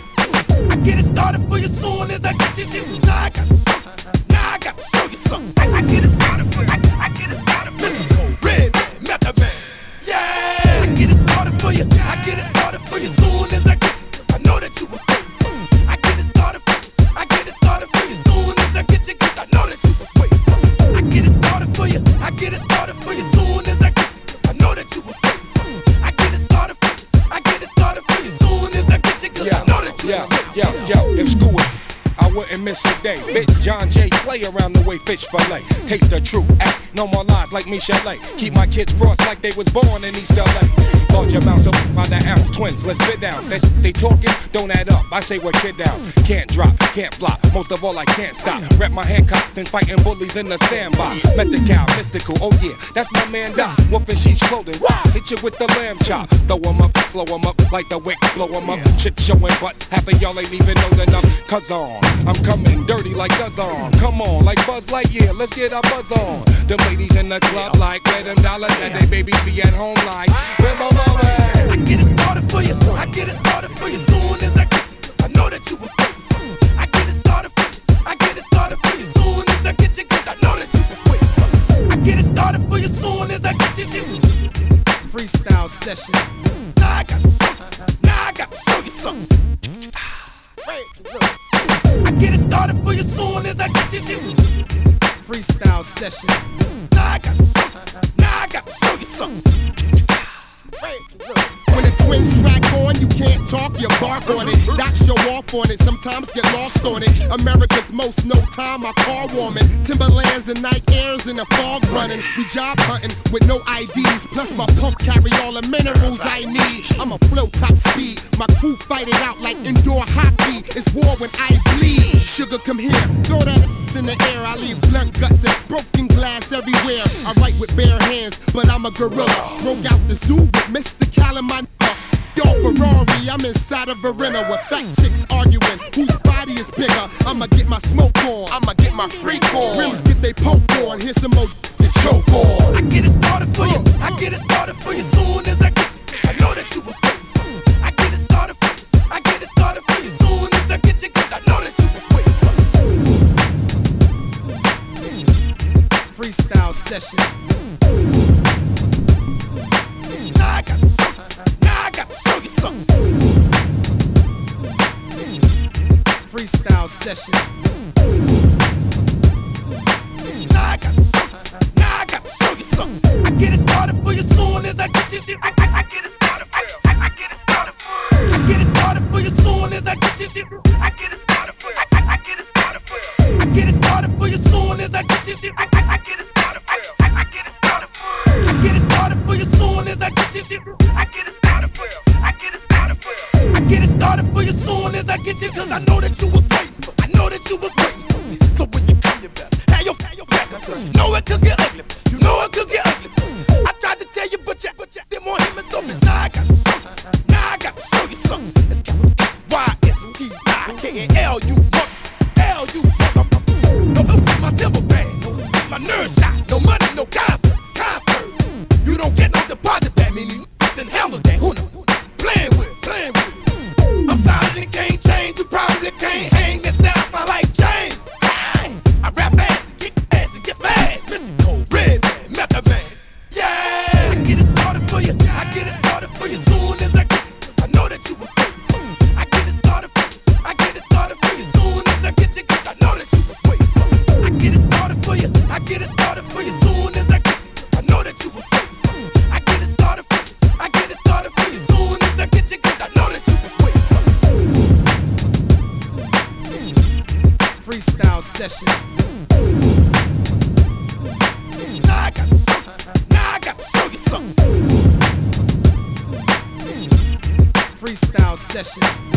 I get it started for you soon as I get you. Now I got to show you something. I get it started for you. I get it started for you. Mr. Red Man, Method Man. Yeah. I get it started for you. I get it started for you soon as I get you. 'Cause I know that you was waiting for me. I get it started for you. I get it started for you soon as I get you. 'Cause I know that you was waiting for me. I get it started for you. I get it started for you soon as I get you. 'Cause I know that you was waiting for me. I get it started for you. I get it started for you soon as I get you. 'Cause I know that you was waiting for me. If school was I wouldn't miss a day. Bitch, John Jay play around the way fish fillet. Taste the truth, act, no more lies like Michelle. Keep my kids frost like they was born in East LA. Large amounts of by the ounce, twins, let's fit down. They talking, don't add up. I say we're kid down. Can't drop, can't flop. Most of all, I can't stop. Rep my handcuffs and fighting bullies in the sandbox. Methodical, mystical, oh yeah, that's my man Doc. Wolfing sheep's clothing. Hit you with the lamb chop. Throw 'em up, slow 'em up, like the wick, blow 'em up. Chicks showing butt, half of y'all ain't even know enough. 'Cause I'm coming dirty like Buzz on. Come on, like Buzz Lightyear, let's get our buzz on. The ladies in the club like where them dollars and they babies be at home like where my mama at? I get it started for you. I get it started for you soon as I get you. 'Cause I know that you was waiting for me. I get it started for you. I get it started for you soon as I get you. 'Cause I know that you was waiting for me. I get it started for you soon as I get you. Freestyle session. Now I got to show you something. I get it started for you soon as I get you. Freestyle session. Now I got to show you something. When the twins track on, you can't talk, you bark on it. Doc show off on it, sometimes get lost on it. America's most, no time, my car warming. Timberlands and night airs in the fog running. We job hunting with no IDs. Plus my pump carry all the minerals I need. I'm a flow top speed. My crew fight it out like indoor hockey. It's war when I bleed. Sugar, come here, throw that in the air. I leave blunt guts and broken glass everywhere. I write with bare hands, but I'm a gorilla. Broke out the zoo with Mr. Calamine. Yo, Ferrari, I'm inside of Verena with fat chicks arguing whose body is bigger. I'ma get my smoke on, I'ma get my freak on. Rims get they poke on, here's some more to choke on. I get it started for you. I get it started for you soon as I get you. I know that you was waiting for me. I get it started for you. I get it started for you soon as I get you. 'Cause I know that you was waiting for me. Freestyle session. Now I got to show you something. Freestyle session. Now I got to show you something. I get it started for you soon as I get you. I get it started. I get it started. I get it started for you soon as I get you. I get it started. I get it started. I get it started for you soon as I get you. I get it started. I get it started. I get it started for you soon as I get you. I get it started. I get it started. I get it started for you soon as I get you. 'Cause I know that you was waiting for me. I know that you was waiting for me. So when you come, you better have your back. 'Cause you know it could get ugly. You know it could get ugly. I tried to tell you, but you didn't want him and so now I got to show you. Now I got to show you something. It's YSTIKAL. You want L. You want no to my temple bag. No, my nerve shot. No money, no concert. You don't get no deposit. That means you then handle that. Who know? Playing with. I'm solid and can't change. You probably can't hang this down. I like James. I rap fast and get mad. Mr. Cold Red Man, Method Man. Yeah. I get it started for you. I get it started for you soon as I get you. 'Cause I know that you was waiting for me. I get it started for you. I get it started for you soon as I get you. 'Cause I know that you was waiting for me. I get it started for you. I get it started for you soon as I get you. 'Cause I know that you was waiting for me. I get it started for you. I get it started for you soon as I get you. 'Cause I know that you was waiting for me. Freestyle session. Now I got to show you something. Freestyle session.